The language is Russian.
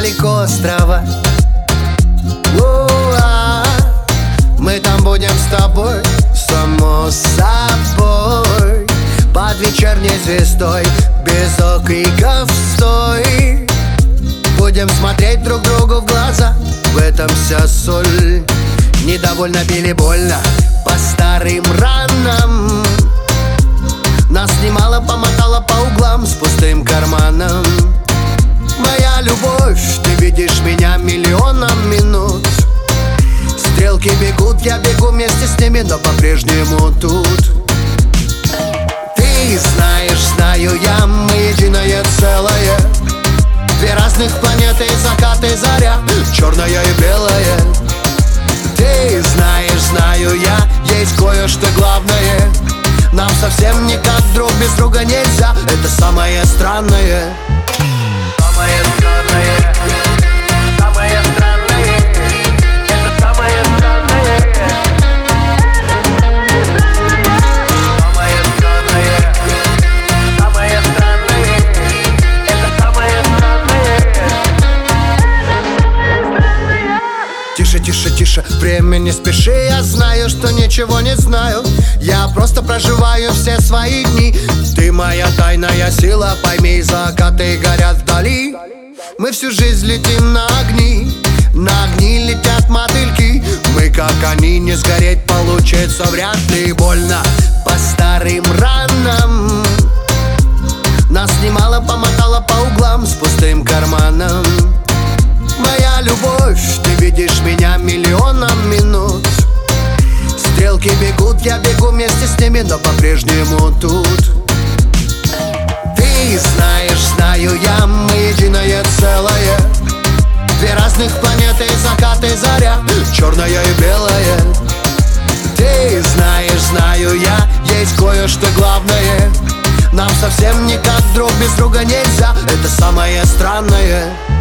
берег острова. Мы там будем с тобой, само собой, под вечерней звездой, без окриков стой. Будем смотреть друг другу в глаза, в этом вся соль. Недовольно били больно по старым ранам. Нас немало помотало по углам с пустым карманом. Моя любовь, ты видишь меня миллионом минут. Стрелки бегут, я бегу вместе с ними, но по-прежнему тут. Ты знаешь, знаю я, мы единое целое. Две разных планеты, закат и заря, черная и белая. Ты знаешь, знаю я, есть кое-что главное. Нам совсем никак друг без друга нельзя. Это самое странное. Самое странное. Самое странное. Это самое странное. Самое странное. Самое странное. Это самое странное. Тише, тише, тише, время не спеши. Я знаю, что ничего не знаю. Я просто проживаю все свои дни. Ты моя тайная сила, пойми, закаты горят вдали. Мы всю жизнь летим на огни летят мотыльки. Мы как они, не сгореть получится вряд ли. Больно по старым ранам. Нас немало помотало по углам с пустым карманом. Моя любовь, ты видишь меня миллионом минут. Стрелки бегут, я бегу вместе с ними, но по-прежнему тут. Ты знаешь, знаю я, мы единое целое. Две разных планеты, закат и заря, черная и белая. Ты знаешь, знаю я, есть кое-что главное. Нам совсем никак друг без друга нельзя. Это самое странное.